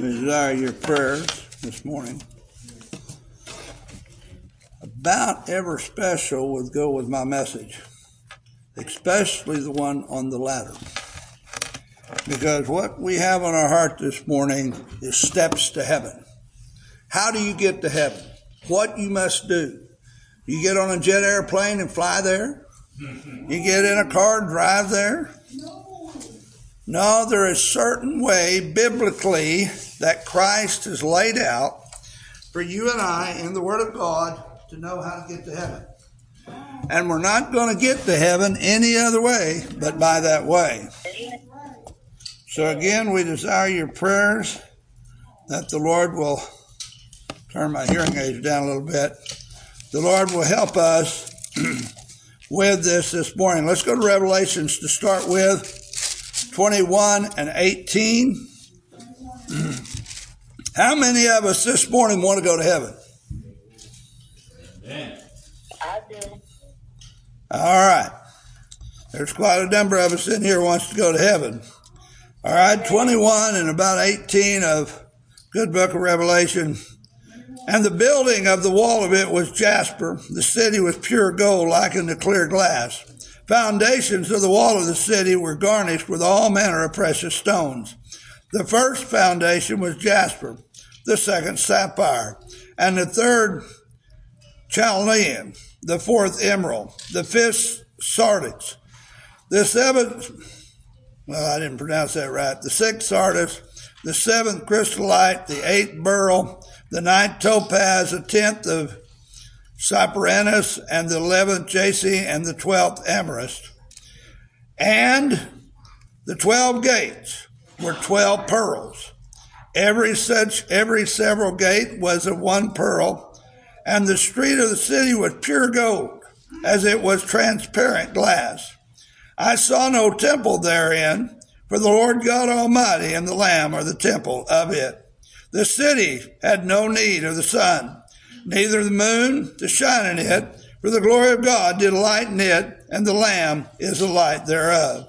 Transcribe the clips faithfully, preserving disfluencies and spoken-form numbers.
We desire your prayers this morning. About ever special would go with my message, especially the one on the ladder. Because what we have on our heart this morning is steps to heaven. How do you get to heaven? What you must do. You get on a jet airplane and fly there? You get in a car and drive there? No, there is a certain way biblically that Christ has laid out for you and I in the Word of God to know how to get to heaven. And we're not going to get to heaven any other way but by that way. So again, we desire your prayers that the Lord will turn my hearing aids down a little bit. The Lord will help us with this this morning. Let's go to Revelations to start with. twenty-one and eighteen. How many of us this morning want to go to heaven? I do. All right. There's quite a number of us in here who wants to go to heaven. All right, twenty-one and about eighteen of good book of Revelation. And the building of the wall of it was jasper. The city was pure gold, like in the clear glass. Foundations of the wall of the city were garnished with all manner of precious stones. The first foundation was jasper, the second sapphire, and the third chalcedonian, the fourth emerald, the fifth sardis, the seventh, well, I didn't pronounce that right, the sixth sardis, the seventh chrysolite, the eighth beryl, the ninth topaz, the tenth of cyprinus, and the eleventh jacinth, and the twelfth amethyst. And the twelve gates were twelve pearls. Every such, every several gate was of one pearl, and the street of the city was pure gold, as it was transparent glass. I saw no temple therein, for the Lord God Almighty and the Lamb are the temple of it. The city had no need of the sun, neither the moon to shine in it, for the glory of God did lighten it, and the Lamb is the light thereof.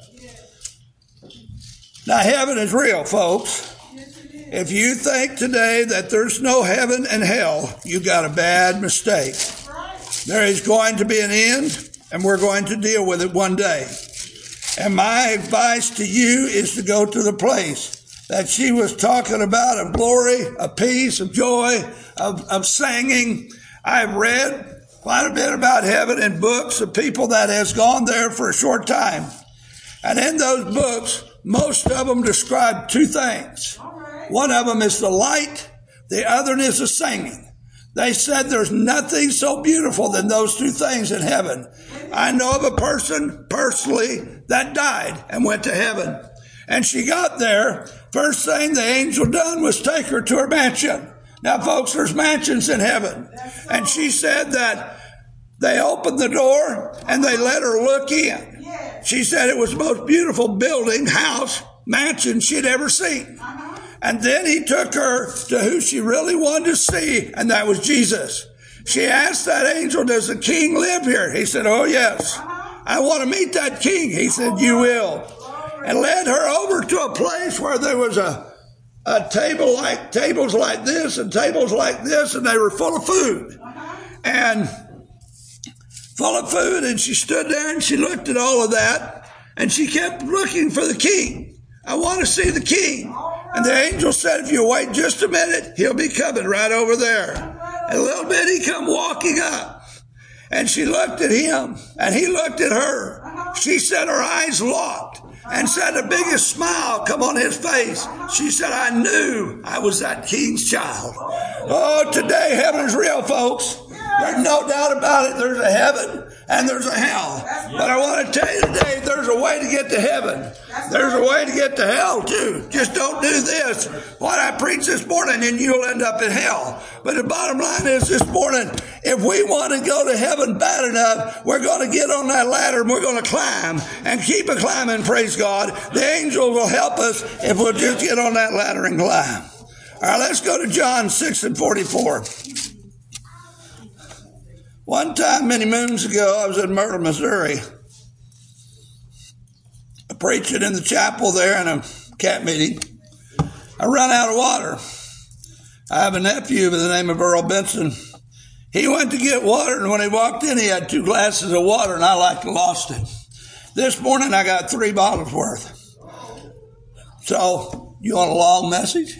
Now, heaven is real, folks. If you think today that there's no heaven and hell, you got a bad mistake. There is going to be an end, and we're going to deal with it one day. And my advice to you is to go to the place that she was talking about, of glory, of peace, of joy, of, of singing. I've read quite a bit about heaven in books of people that has gone there for a short time. And in those books, most of them describe two things. One of them is the light. The other is the singing. They said there's nothing so beautiful than those two things in heaven. I know of a person personally that died and went to heaven. And she got there. First thing the angel done was take her to her mansion. Now, folks, there's mansions in heaven. And she said that they opened the door and they let her look in. She said it was the most beautiful building, house, mansion she'd ever seen. And then he took her to who she really wanted to see, and that was Jesus. She asked that angel, does the king live here? He said, oh, yes. I want to meet that king. He said, you will. And led her over to a place where there was a, a table like, tables like this and tables like this, and they were full of food. And full of food, and she stood there and she looked at all of that, and she kept looking for the king. I want to see the king. And the angel said, if you wait just a minute, he'll be coming right over there. And a little bit, he come walking up. And she looked at him, and he looked at her. She said her eyes locked, and said the biggest smile come on his face. She said, I knew I was that king's child. Oh, today heaven is real, folks. There's no doubt about it. There's a heaven and there's a hell. But I want to tell you today, there's a way to get to heaven. There's a way to get to hell too. Just don't do this. What I preach this morning, and you'll end up in hell. But the bottom line is this morning, if we want to go to heaven bad enough, we're going to get on that ladder and we're going to climb and keep a climbing, praise God. The angel will help us if we'll just get on that ladder and climb. All right, let's go to John six and forty-four. One time, many moons ago, I was in Myrtle, Missouri, preaching in the chapel there in a camp meeting. I run out of water. I have a nephew by the name of Earl Benson. He went to get water, and when he walked in, he had two glasses of water, and I like lost it. This morning, I got three bottles worth. So, you want a long message?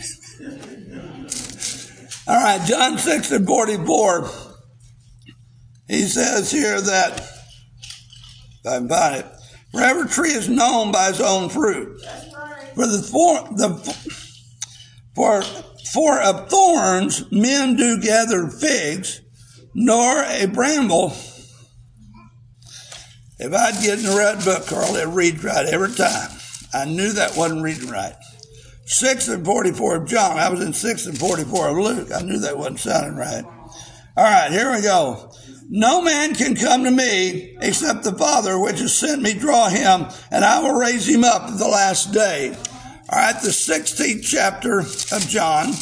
All right, John six and forty-four. He says here that, if I can find it, for every tree is known by its own fruit. For the for the for for of thorns men do gather figs, nor a bramble. If I'd get in the red book, Carl, it reads right every time. I knew that wasn't reading right. Six and forty-four of John. I was in six and forty-four of Luke. I knew that wasn't sounding right. All right, here we go. No man can come to me except the Father which has sent me draw him, and I will raise him up at the last day. All right, the sixteenth chapter of John,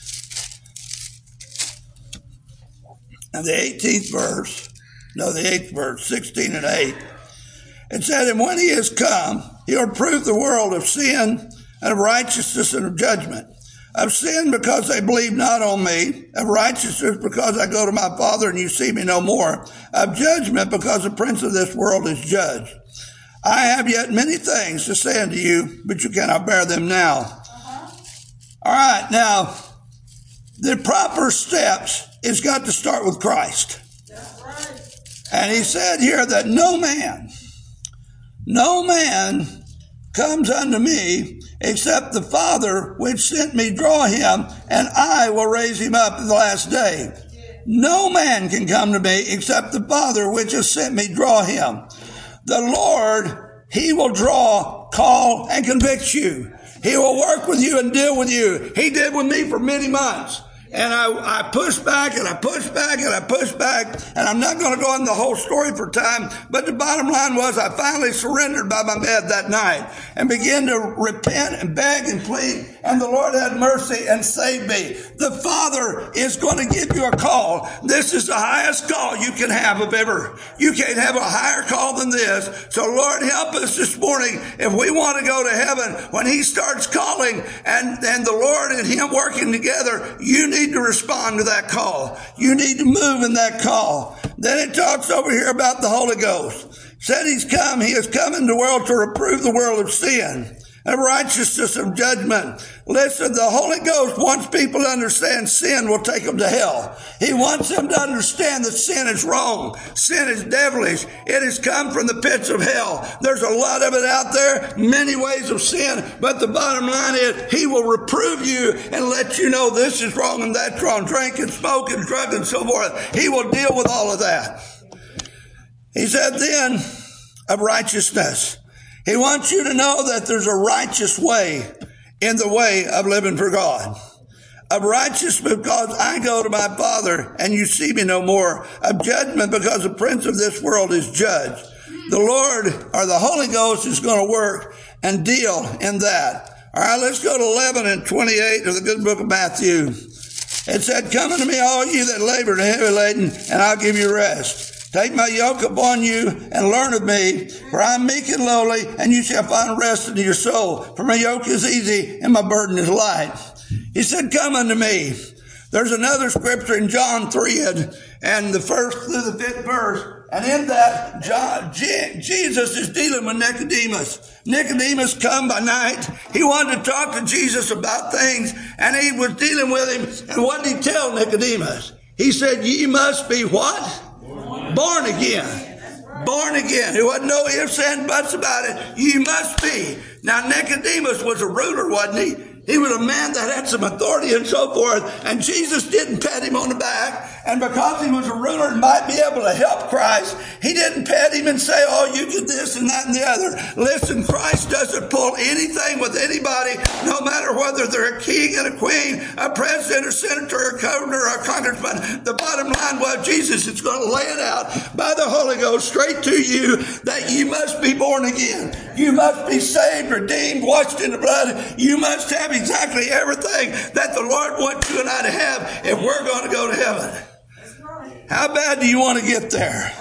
and the eighteenth verse, no, the eighth verse, sixteen and eight. It said, and when he is come, he will prove the world of sin and of righteousness and of judgment. Of sin because they believe not on me. Of righteousness because I go to my Father and you see me no more. Of judgment because the prince of this world is judged. I have yet many things to say unto you, but you cannot bear them now. Uh-huh. All right, now, the proper steps is got to start with Christ. That's right. And he said here that no man, no man comes unto me except the Father which sent me draw him, and I will raise him up in the last day. No man can come to me except the Father which has sent me draw him. The Lord, he will draw, call, and convict you. He will work with you and deal with you. He did with me for many months. And I, I pushed back and I pushed back and I pushed back. And I'm not going to go into the whole story for time. But the bottom line was I finally surrendered by my bed that night and began to repent and beg and plead. And the Lord had mercy and saved me. The Father is going to give you a call. This is the highest call you can have of ever. You can't have a higher call than this. So Lord, help us this morning. If we want to go to heaven, when he starts calling and, and the Lord and him working together, you need to respond to that call. You need to move in that call. Then it talks over here about the Holy Ghost. Said he's come, he has come into the world to reprove the world of sin, of righteousness, of judgment. Listen, the Holy Ghost wants people to understand sin will take them to hell. He wants them to understand that sin is wrong. Sin is devilish. It has come from the pits of hell. There's a lot of it out there, many ways of sin, but the bottom line is he will reprove you and let you know this is wrong and that's wrong. Drinking, smoking, drug, and so forth. He will deal with all of that. He said then of righteousness. He wants you to know that there's a righteous way in the way of living for God. Of righteousness because I go to my Father and you see me no more. Of judgment because the prince of this world is judged. The Lord or the Holy Ghost is going to work and deal in that. All right, let's go to eleven and twenty-eight of the good book of Matthew. It said, come unto me all you that labor and are heavy laden, and I'll give you rest. Take my yoke upon you and learn of me, for I am meek and lowly, and you shall find rest into your soul. For my yoke is easy and my burden is light. He said, come unto me. There's another scripture in John three and, and the first through the fifth verse. And in that, John, Je- Jesus is dealing with Nicodemus. Nicodemus come by night. He wanted to talk to Jesus about things, and he was dealing with him. And what did he tell Nicodemus? He said, ye must be what? Born again. Born again. There wasn't no ifs and buts about it. You must be. Now, Nicodemus was a ruler, wasn't he? He was a man that had some authority and so forth. And Jesus didn't pat him on the back. And because he was a ruler and might be able to help Christ, he didn't pat him and say, oh, you did this and that and the other. Listen, Christ doesn't pull anything with anybody, no matter whether they're a king and a queen, a president or senator or governor or a congressman. The bottom line was Jesus is going to lay it out by the Holy Ghost straight to you that you must be born again. You must be saved, redeemed, washed in the blood. You must have exactly everything that the Lord wants you and I to have if we're going to go to heaven. How bad do you want to get there?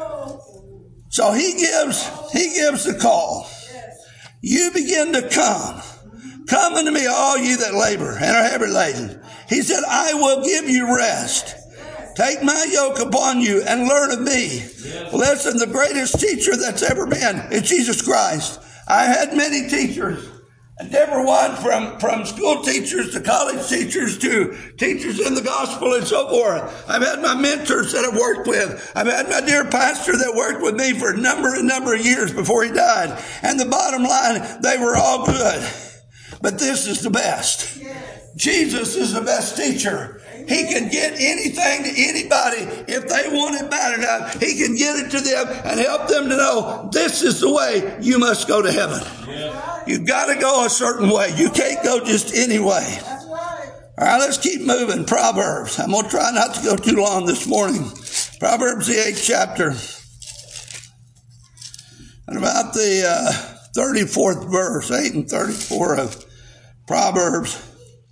So he gives, he gives the call. You begin to come. Come unto me, all ye that labor and are heavy laden. He said, I will give you rest. Take my yoke upon you and learn of me. Yes. Listen, the greatest teacher that's ever been is Jesus Christ. I had many teachers, and different ones from, from school teachers to college teachers to teachers in the gospel and so forth. I've had my mentors that I've worked with. I've had my dear pastor that worked with me for a number and number of years before he died. And the bottom line, they were all good. But this is the best. Yes. Jesus is the best teacher. He can get anything to anybody if they want it bad enough. He can get it to them and help them to know this is the way you must go to heaven. Yeah. You've got to go a certain way. You can't go just any way. That's right. All right, let's keep moving. Proverbs. I'm going to try not to go too long this morning. Proverbs, the eighth chapter. And about the uh, thirty-fourth verse, eight and thirty-four of Proverbs.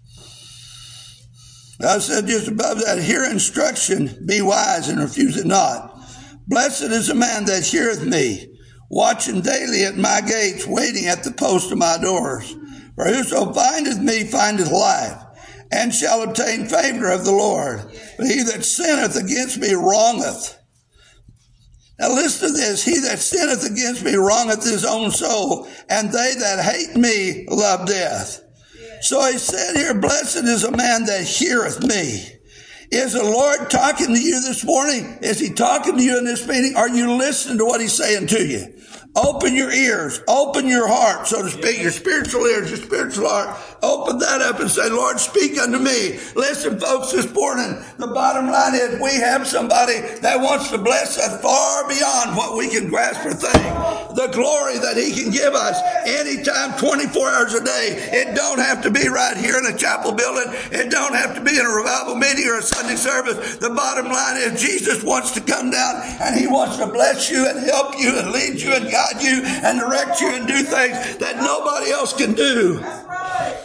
I said just above that, hear instruction, be wise and refuse it not. Blessed is a man that heareth me, watching daily at my gates, waiting at the post of my doors. For whoso findeth me findeth life, and shall obtain favor of the Lord. But he that sinneth against me wrongeth. Now listen to this, he that sinneth against me wrongeth his own soul, and they that hate me love death. So he said here, blessed is a man that heareth me. Is the Lord talking to you this morning? Is he talking to you in this meeting? Are you listening to what he's saying to you? Open your ears. Open your heart, so to speak. Your spiritual ears, your spiritual heart. Open that up and say, Lord, speak unto me. Listen, folks, this morning, the bottom line is we have somebody that wants to bless us far beyond what we can grasp or think. The glory that he can give us anytime, twenty-four hours a day. It don't have to be right here in a chapel building. It don't have to be in a revival meeting or a Sunday service. The bottom line is Jesus wants to come down and he wants to bless you and help you and lead you and guide you and direct you and do things that nobody else can do. That's right.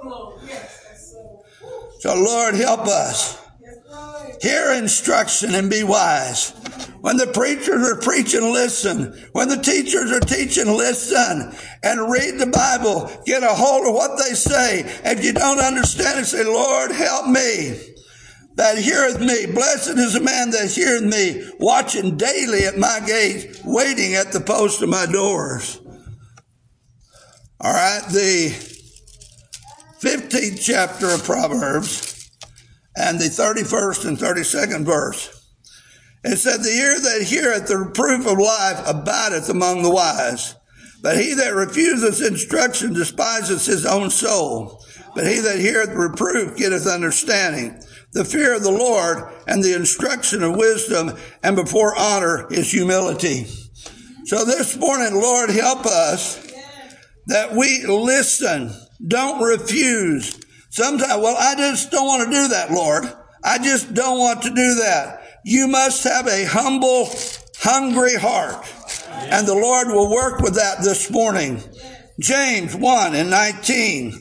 So Lord, help us. Hear instruction and be wise. When the preachers are preaching, listen. When the teachers are teaching, listen. And read the Bible. Get a hold of what they say. If you don't understand it, say, Lord, help me. That heareth me. Blessed is the man that heareth me, watching daily at my gate, waiting at the post of my doors. All right, the fifteenth chapter of Proverbs and the thirty-first and thirty-second verse. It said, the ear that heareth the reproof of life abideth among the wise. But he that refuseth instruction despiseth his own soul. But he that heareth reproof getteth understanding. The fear of the Lord and the instruction of wisdom, and before honor is humility. So this morning, Lord, help us that we listen. Don't refuse. Sometimes, well, I just don't want to do that, Lord. I just don't want to do that. You must have a humble, hungry heart. And the Lord will work with that this morning. James one and nineteen.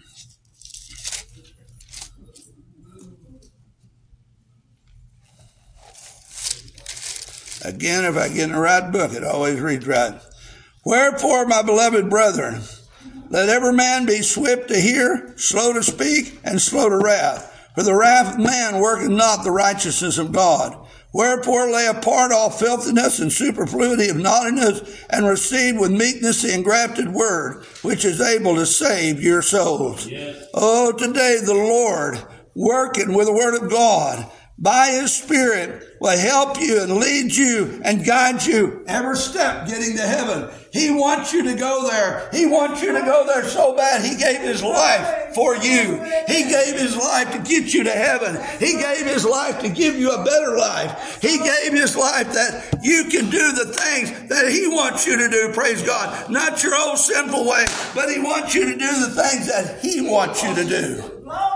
Again, if I get in the right book, it always reads right. Wherefore, my beloved brethren, let every man be swift to hear, slow to speak, and slow to wrath. For the wrath of man worketh not the righteousness of God. Wherefore lay apart all filthiness and superfluity of naughtiness, and receive with meekness the engrafted word, which is able to save your souls. Yes. Oh, today the Lord, working with the word of God, by his Spirit, will help you and lead you and guide you every step getting to heaven. He wants you to go there. He wants you to go there so bad. He gave his life for you. He gave his life to get you to heaven. He gave his life to give you a better life. He gave his life that you can do the things that he wants you to do, praise God. Not your old sinful way, but he wants you to do the things that he wants you to do.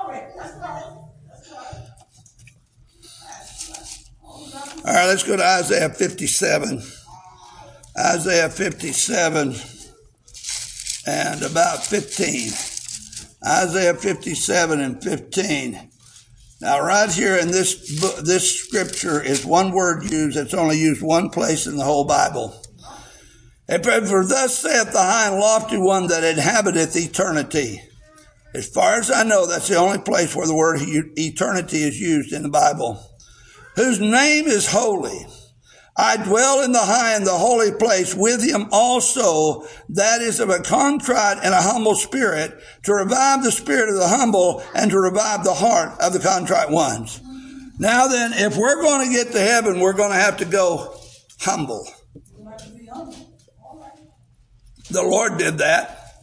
All right, let's go to Isaiah fifty-seven. Isaiah fifty-seven and about fifteen. Isaiah fifty-seven and fifteen. Now, right here in this book, this scripture is one word used. It's only used one place in the whole Bible. For thus saith the high and lofty one that inhabiteth eternity, As far as I know, that's the only place where the word eternity is used in the Bible. Whose name is holy. I dwell in the high and the holy place with him also, that is of a contrite and a humble spirit, to revive the spirit of the humble and to revive the heart of the contrite ones. Now then, if we're going to get to heaven, we're going to have to go humble. The Lord did that.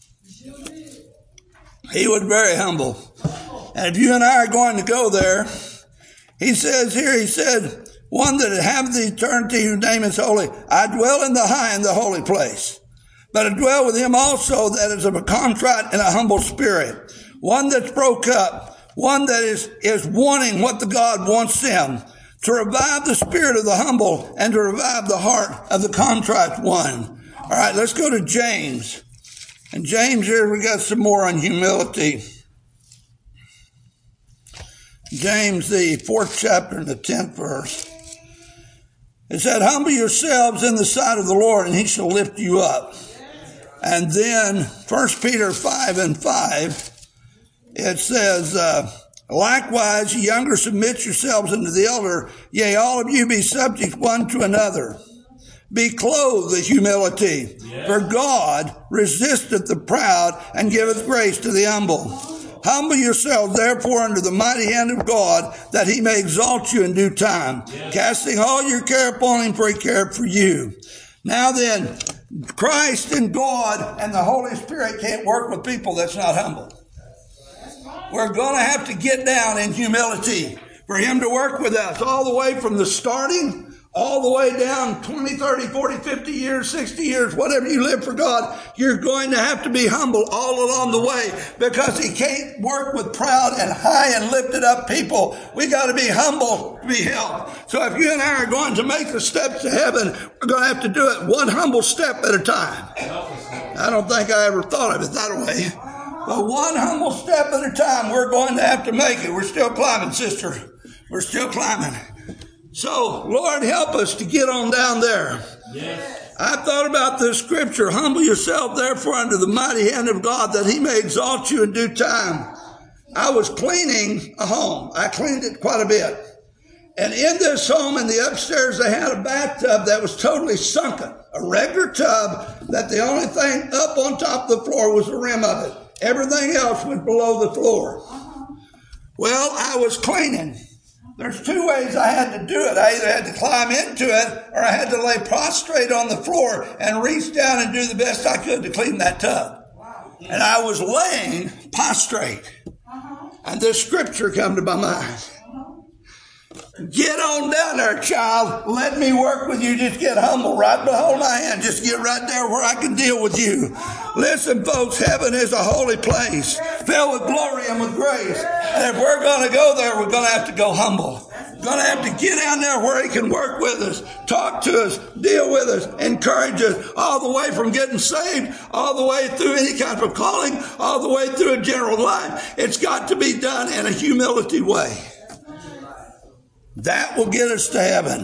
He was very humble. And if you and I are going to go there, he says here, he said, one that have the eternity whose name is holy. I dwell in the high and the holy place. But I dwell with him also that is of a contrite and a humble spirit. One that's broke up. One that is, is wanting what the God wants them. To revive the spirit of the humble and to revive the heart of the contrite one. All right, let's go to James. And James here, we got some more on humility. James, the fourth chapter and the tenth verse. It said, humble yourselves in the sight of the Lord, and he shall lift you up. And then, First Peter five and five, it says, uh, likewise, ye younger, submit yourselves unto the elder. Yea, all of you be subject one to another. Be clothed with humility. Yeah. For God resisteth the proud and giveth grace to the humble. Humble yourselves, therefore, under the mighty hand of God, that he may exalt you in due time, yeah. Casting all your care upon him, for he cared for you. Now then, Christ and God and the Holy Spirit can't work with people that's not humble. We're going to have to get down in humility for him to work with us all the way from the starting, all the way down twenty, thirty, forty, fifty years, sixty years, whatever you live for God, you're going to have to be humble all along the way because he can't work with proud and high and lifted up people. We got to be humble to be helped. So if you and I are going to make the steps to heaven, we're going to have to do it one humble step at a time. I don't think I ever thought of it that way. But one humble step at a time, we're going to have to make it. We're still climbing, sister. We're still climbing. So, Lord, help us to get on down there. Yes. I thought about this scripture. Humble yourself, therefore, under the mighty hand of God, that he may exalt you in due time. I was cleaning a home. I cleaned it quite a bit. And in this home, in the upstairs, they had a bathtub that was totally sunken. A regular tub that the only thing up on top of the floor was the rim of it. Everything else was below the floor. Well, I was cleaning. There's two ways I had to do it. I either had to climb into it or I had to lay prostrate on the floor and reach down and do the best I could to clean that tub. And I was laying prostrate. And this scripture came to my mind. Get on down there, child. Let me work with you. Just get humble. Right behold my hand. Just get right there where I can deal with you. Listen, folks, heaven is a holy place filled with glory and with grace. And if we're going to go there, we're going to have to go humble. We're going to have to get down there where he can work with us, talk to us, deal with us, encourage us, all the way from getting saved, all the way through any kind of calling, all the way through a general life. It's got to be done in a humility way. That will get us to heaven.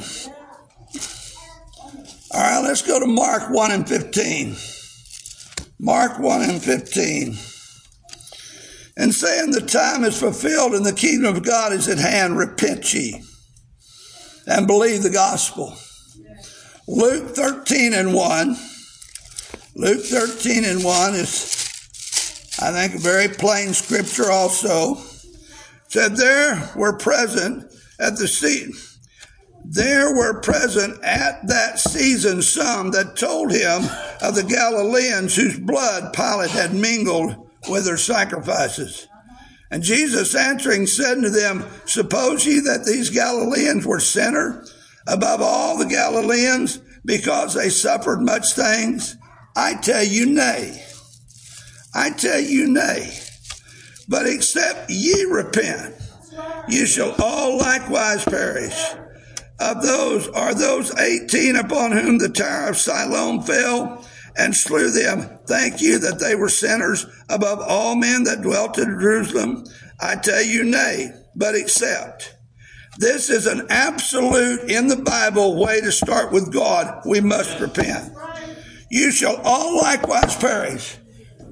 All right, let's go to Mark one and fifteen. Mark one and fifteen. And saying the time is fulfilled and the kingdom of God is at hand, repent ye and believe the gospel. Luke thirteen and one. Luke thirteen and one is, I think, a very plain scripture also. It said, there were present at the seat. There were present at that season some that told him of the Galileans whose blood Pilate had mingled with their sacrifices. And Jesus answering said unto them, suppose ye that these Galileans were sinners above all the Galileans because they suffered much things? I tell you nay. I tell you nay. But except ye repent, you shall all likewise perish. Of those are those eighteen upon whom the tower of Siloam fell and slew them. Think you that they were sinners above all men that dwelt in Jerusalem? I tell you nay, but except. This is an absolute in the Bible way to start with God. We must repent. You shall all likewise perish.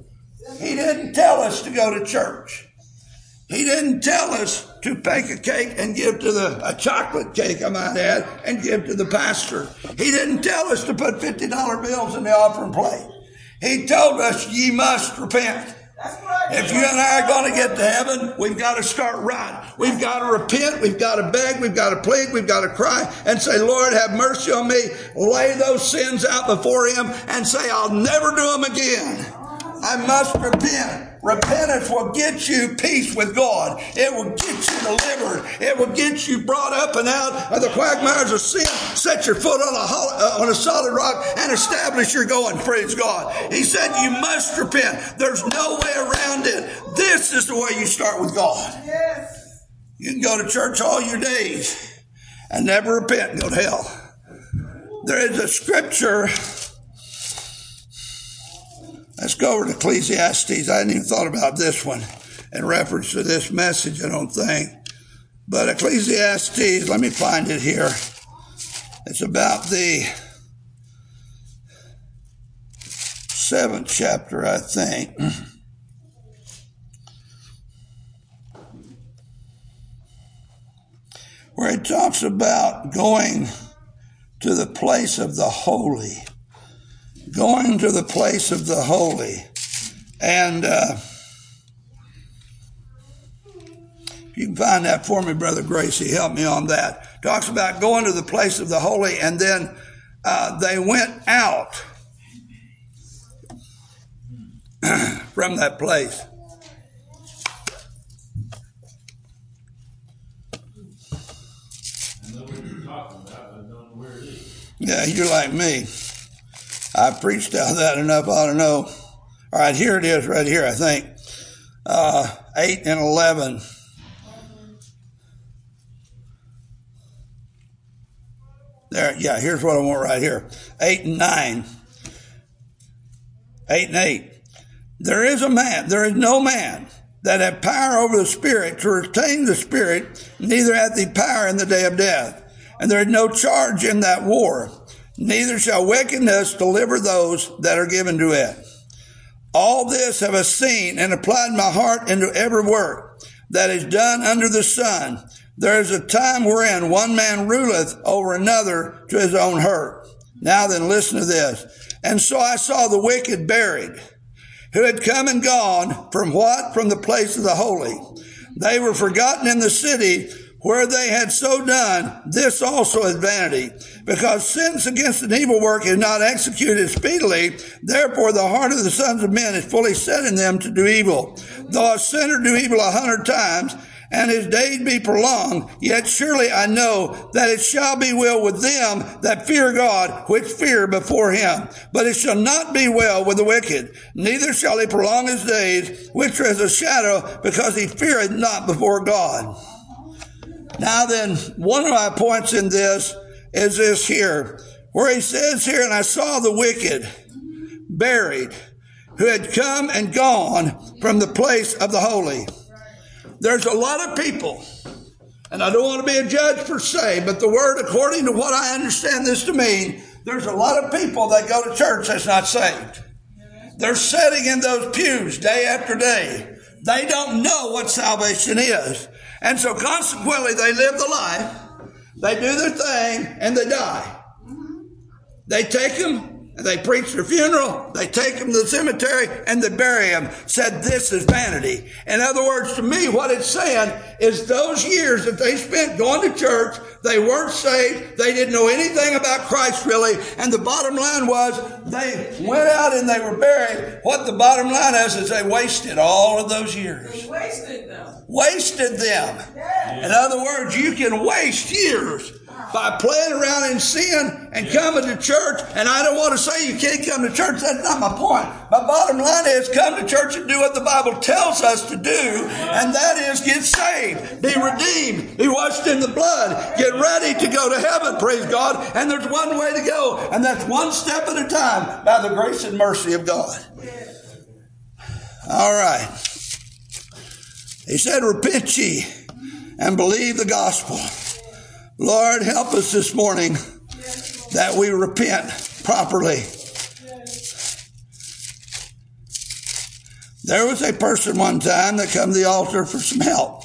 He didn't tell us to go to church. He didn't tell us to bake a cake and give to the, a chocolate cake, I might add, and give to the pastor. He didn't tell us to put fifty dollar bills in the offering plate. He told us, ye must repent. If you and I are going to get to heaven, we've got to start right. We've got to repent. We've got to beg. We've got to plead. We've got to cry and say, Lord, have mercy on me. Lay those sins out before him and say, I'll never do them again. I must repent. Repentance will get you peace with God. It will get you delivered. It will get you brought up and out of the quagmires of sin. Set your foot on a, hollow, on a solid rock and establish your going. Praise God. He said you must repent. There's no way around it. This is the way you start with God. Yes. You can go to church all your days and never repent and go to hell. There is a scripture. Let's go over to Ecclesiastes. I hadn't even thought about this one in reference to this message, I don't think. But Ecclesiastes, let me find it here. It's about the seventh chapter, I think. Where it talks about going to the place of the holy. Going to the place of the holy. And uh, if you can find that for me, Brother Gracie, help me on that. Talks about going to the place of the holy, and then uh, they went out from that place. I know what you're talking about, but I don't know where it is. Yeah, you're like me. I've preached out that enough, I don't know. All right, here it is right here, I think. Uh, eight and eleven. There, yeah, here's what I want right here. eight and nine. eight and eight. There is a man, there is no man that hath power over the spirit to retain the spirit, neither hath he power in the day of death. And there is no charge in that war. Neither shall wickedness deliver those that are given to it. All this have I seen and applied my heart into every work that is done under the sun. There is a time wherein one man ruleth over another to his own hurt. Now then, listen to this. And so I saw the wicked buried, who had come and gone from what? From the place of the holy. They were forgotten in the city where they had so done. This also is vanity, because sentence against an evil work is not executed speedily. Therefore the heart of the sons of men is fully set in them to do evil. Though a sinner do evil a hundred times, and his days be prolonged, yet surely I know that it shall be well with them that fear God, which fear before him. But it shall not be well with the wicked, neither shall he prolong his days, which is a shadow, because he feareth not before God. Now then, one of my points in this is this here, where he says here, and I saw the wicked buried, who had come and gone from the place of the holy. There's a lot of people, and I don't want to be a judge per se, but the word, according to what I understand this to mean, there's a lot of people that go to church that's not saved. They're sitting in those pews day after day. They don't know what salvation is. And so consequently, they live the life, they do their thing, and they die. They take them, and they preach their funeral, they take them to the cemetery, and they bury them. Said this is vanity. In other words, to me, what it's saying is those years that they spent going to church, they weren't saved, they didn't know anything about Christ really, and the bottom line was they went out and they were buried. What the bottom line is, is they wasted all of those years. They wasted them. Wasted them. Yeah. In other words, you can waste years by playing around in sin and coming to church. And I don't want to say you can't come to church. That's not my point. My bottom line is come to church and do what the Bible tells us to do. And that is get saved, be redeemed, be washed in the blood, get ready to go to heaven, praise God. And there's one way to go, and that's one step at a time by the grace and mercy of God. All right. He said, repent ye and believe the gospel. Lord, help us this morning that we repent properly. There was a person one time that come to the altar for some help.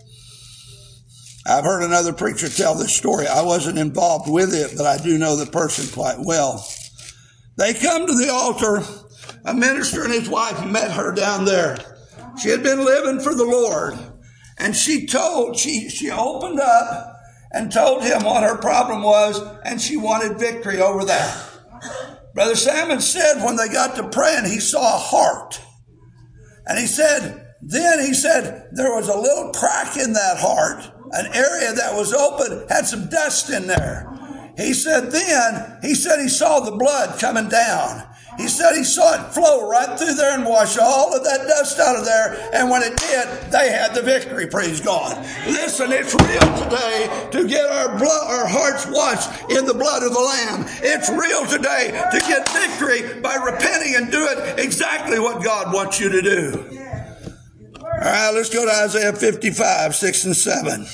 I've heard another preacher tell this story. I wasn't involved with it, but I do know the person quite well. They come to the altar. A minister and his wife met her down there. She had been living for the Lord. And she told, she, she opened up and told him what her problem was, and she wanted victory over that. Brother Salmon said when they got to praying, he saw a heart. And he said, then he said, there was a little crack in that heart. An area that was open, had some dust in there. He said then, he said he saw the blood coming down. He said he saw it flow right through there and wash all of that dust out of there. And when it did, they had the victory, praise God. Listen, it's real today to get our blood, our hearts washed in the blood of the Lamb. It's real today to get victory by repenting and doing exactly what God wants you to do. All right, let's go to Isaiah fifty-five, six and seven.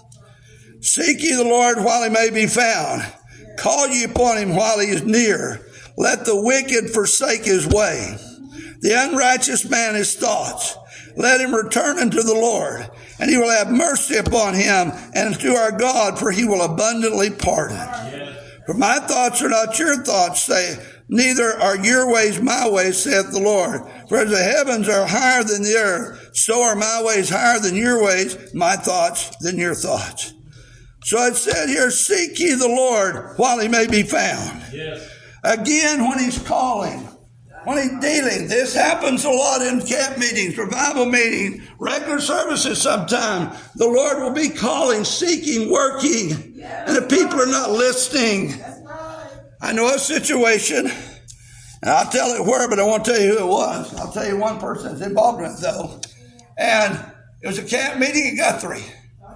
Seek ye the Lord while he may be found. Call ye upon him while he is near. Let the wicked forsake his way, the unrighteous man his thoughts. Let him return unto the Lord, and he will have mercy upon him and to our God, for he will abundantly pardon. Yes. For my thoughts are not your thoughts, say, neither are your ways my ways, saith the Lord. For as the heavens are higher than the earth, so are my ways higher than your ways, my thoughts than your thoughts. So it said here, seek ye the Lord while he may be found. Yes. Again, when he's calling, when he's dealing, this happens a lot in camp meetings, revival meetings, regular services sometime. The Lord will be calling, seeking, working, and the people are not listening. I know a situation, and I'll tell it where, but I won't tell you who it was. I'll tell you one person that's involved in it, though. And it was a camp meeting in Guthrie.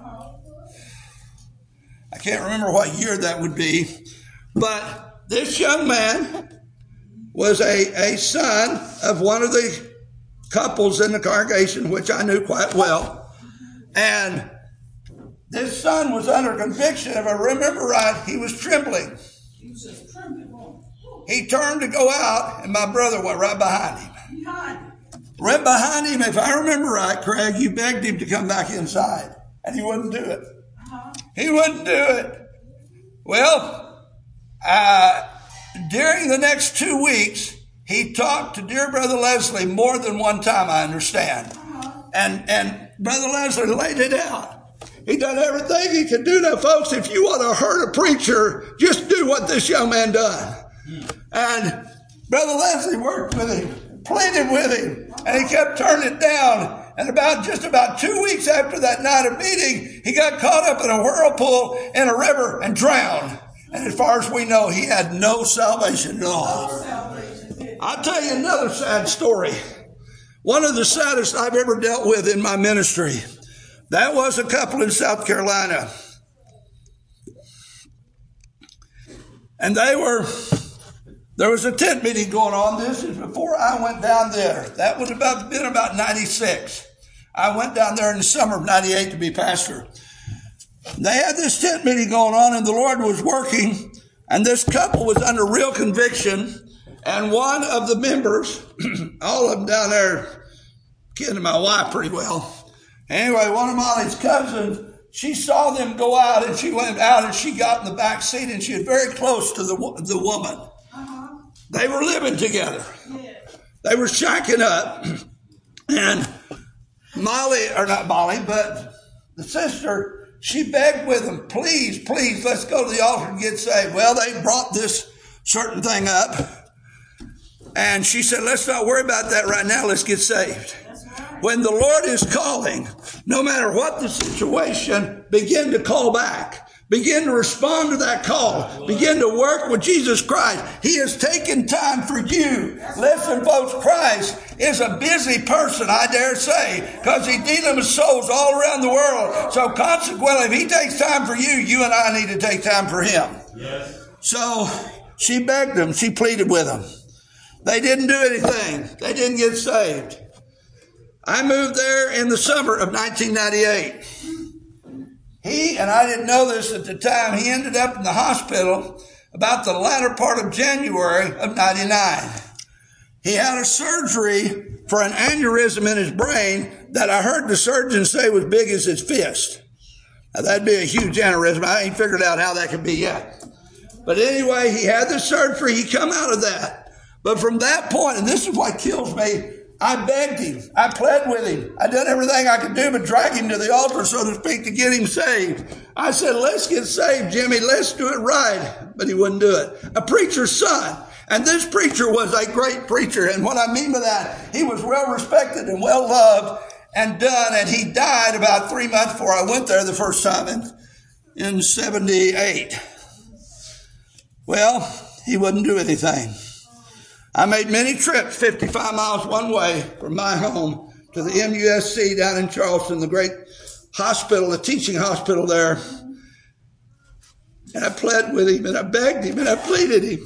I can't remember what year that would be, but this young man was a, a son of one of the couples in the congregation, which I knew quite well. And this son was under conviction. If I remember right, he was trembling. He turned to go out, and my brother went right behind him. Right behind him, if I remember right, Craig, you begged him to come back inside, and he wouldn't do it. He wouldn't do it. Well, uh, during the next two weeks, he talked to dear Brother Leslie more than one time, I understand. And, and Brother Leslie laid it out. He done everything he could do. Now, folks, if you want to hurt a preacher, just do what this young man done. And Brother Leslie worked with him, pleaded with him, and he kept turning it down. And about just about two weeks after that night of meeting, he got caught up in a whirlpool in a river and drowned. And as far as we know, he had no salvation at all. I'll tell you another sad story. One of the saddest I've ever dealt with in my ministry. That was a couple in South Carolina. And they were, there was a tent meeting going on. This is before I went down there. That would have been about ninety-six. I went down there in the summer of ninety-eight to be pastor. They had this tent meeting going on, and the Lord was working, and this couple was under real conviction, and one of the members, all of them down there, kin to my wife pretty well. Anyway, one of Molly's cousins, she saw them go out, and she went out, and she got in the back seat, and she was very close to the, the woman. Uh-huh. They were living together. Yeah. They were shacking up, and Molly, or not Molly, but the sister, she begged with them, please, please, let's go to the altar and get saved. Well, they brought this certain thing up, and she said, let's not worry about that right now, let's get saved. When the Lord is calling, no matter what the situation, begin to call back. Begin to respond to that call. Begin to work with Jesus Christ. He has taken time for you. Listen, folks, Christ is a busy person, I dare say, because he's dealing with souls all around the world. So consequently, if he takes time for you, you and I need to take time for him. Yes. So she begged them. She pleaded with them. They didn't do anything. They didn't get saved. I moved there in the summer of nineteen ninety-eight. He, and I didn't know this at the time, he ended up in the hospital about the latter part of January of ninety-nine. He had a surgery for an aneurysm in his brain that I heard the surgeon say was big as his fist. Now, that'd be a huge aneurysm. I ain't figured out how that could be yet. But anyway, he had the surgery. He come out of that. But from that point, and this is what kills me, I begged him. I pled with him. I did everything I could do but drag him to the altar, so to speak, to get him saved. I said, let's get saved, Jimmy. Let's do it right. But he wouldn't do it. A preacher's son. And this preacher was a great preacher. And what I mean by that, he was well respected and well loved and done. And he died about three months before I went there the first time in, in seventy-eight. Well, he wouldn't do anything. I made many trips, fifty-five miles one way from my home to the M U S C down in Charleston, the great hospital, the teaching hospital there. And I pled with him, and I begged him, and I pleaded him.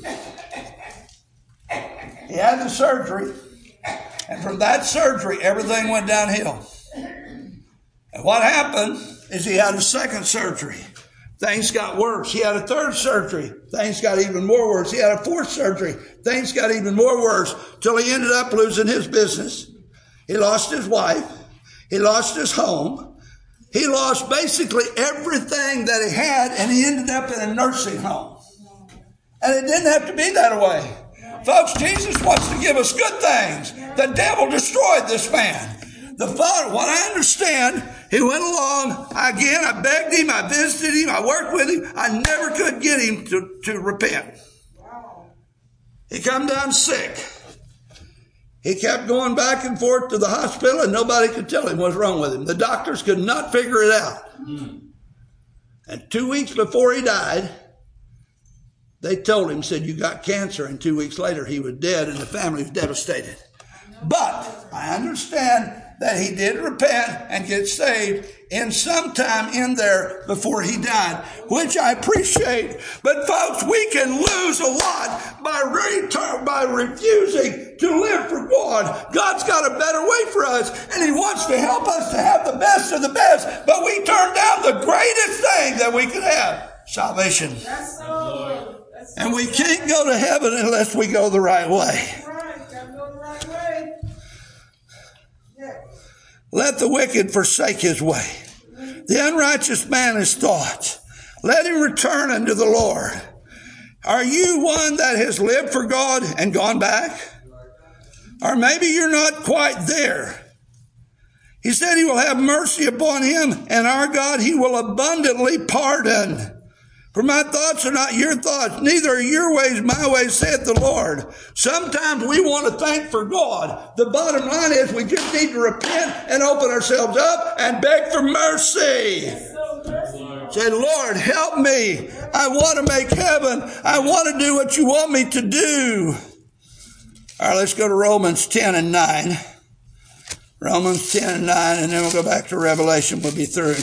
He had the surgery, and from that surgery, everything went downhill. And what happened is he had a second surgery. Things got worse. He had a third surgery. Things got even more worse. He had a fourth surgery. Things got even more worse till he ended up losing his business. He lost his wife. He lost his home. He lost basically everything that he had, and he ended up in a nursing home. And it didn't have to be that way. Folks, Jesus wants to give us good things. The devil destroyed this man. The father, what I understand, he went along. Again, I begged him, I visited him, I worked with him. I never could get him to, to repent. He come down sick. He kept going back and forth to the hospital, and nobody could tell him what's wrong with him. The doctors could not figure it out. And two weeks before he died, they told him, said, you got cancer. And two weeks later, he was dead, and the family was devastated. But I understand that he did repent and get saved in some time in there before he died, which I appreciate. But folks, we can lose a lot by return, by refusing to live for God. God's got a better way for us, and he wants to help us to have the best of the best. But we turn down the greatest thing that we could have, salvation. That's so, that's so and we can't go to heaven unless we go the right way. Let the wicked forsake his way, the unrighteous man his thoughts. Let him return unto the Lord. Are you one that has lived for God and gone back? Or maybe you're not quite there. He said he will have mercy upon him, and our God, he will abundantly pardon. For my thoughts are not your thoughts, neither are your ways my ways, saith the Lord. Sometimes we want to thank for God. The bottom line is we just need to repent and open ourselves up and beg for mercy. Say, Lord, help me. I want to make heaven. I want to do what you want me to do. All right, let's go to Romans ten and nine. Romans ten and nine, and then we'll go back to Revelation. We'll be through.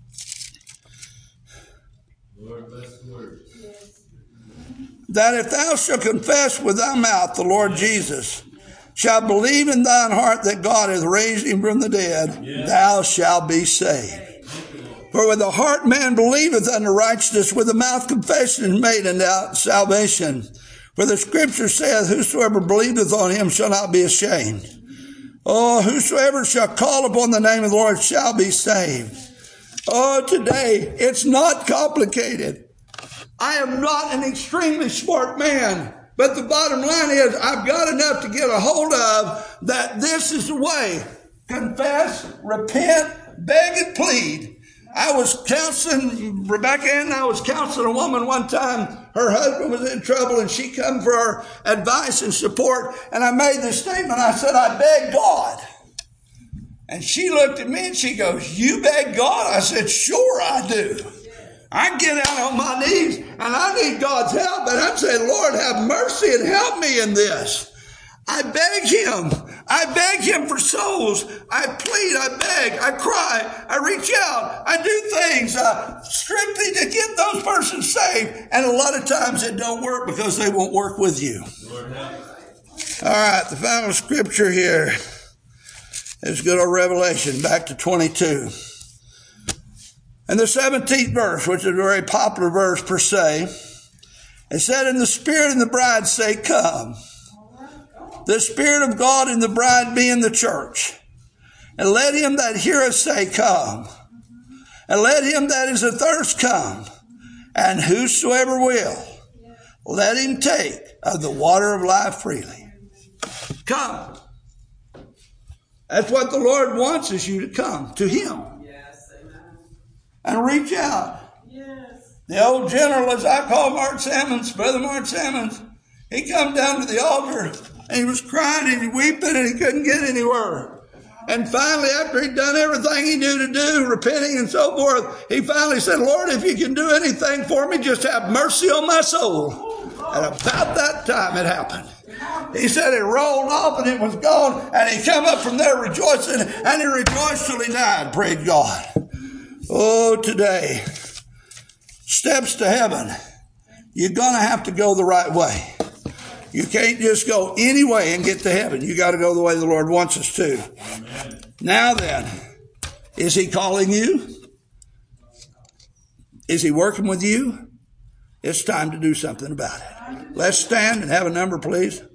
That if thou shalt confess with thy mouth the Lord Jesus, shalt believe in thine heart that God hath raised him from the dead, yeah. thou shalt be saved. For with the heart man believeth unto righteousness, with the mouth confession is made unto salvation. For the scripture saith, whosoever believeth on him shall not be ashamed. Oh, whosoever shall call upon the name of the Lord shall be saved. Oh, today, it's not complicated. I am not an extremely smart man, but the bottom line is I've got enough to get a hold of that this is the way. Confess, repent, beg and plead. I was counseling, Rebecca and I was counseling a woman one time. Her husband was in trouble and she come for her advice and support. And I made this statement. I said, I beg God. And she looked at me and she goes, you beg God? I said, sure I do. I get out on my knees and I need God's help. And I'm saying, Lord, have mercy and help me in this. I beg him. I beg him for souls. I plead. I beg. I cry. I reach out. I do things uh, strictly to get those persons saved. And a lot of times it don't work because they won't work with you. All right. The final scripture here is good old Revelation, back to twenty-two. And the seventeenth verse, which is a very popular verse per se, it said, and the Spirit and the bride say, come. the Spirit of God and the bride be in the church. And let him that heareth say, Come. And let him that is athirst come. And whosoever will, let him take of the water of life freely. Come. That's what the Lord wants, is you to come to him. Yes, amen. And reach out. Yes. The old general, as I call Mark Sammons, Brother Mark Sammons, he come down to the altar and he was crying and he weeping and he couldn't get anywhere. And finally, after he'd done everything he knew to do, repenting and so forth, he finally said, Lord, if you can do anything for me, just have mercy on my soul. And about that time it happened. He said it rolled off and it was gone. And he came up from there rejoicing, and he rejoiced till he died. Praise God. Oh, today, steps to heaven. You're going to have to go the right way. You can't just go any way and get to heaven. You got to go the way the Lord wants us to. Amen. Now then, is he calling you? Is he working with you? It's time to do something about it. Let's stand and have a number, please.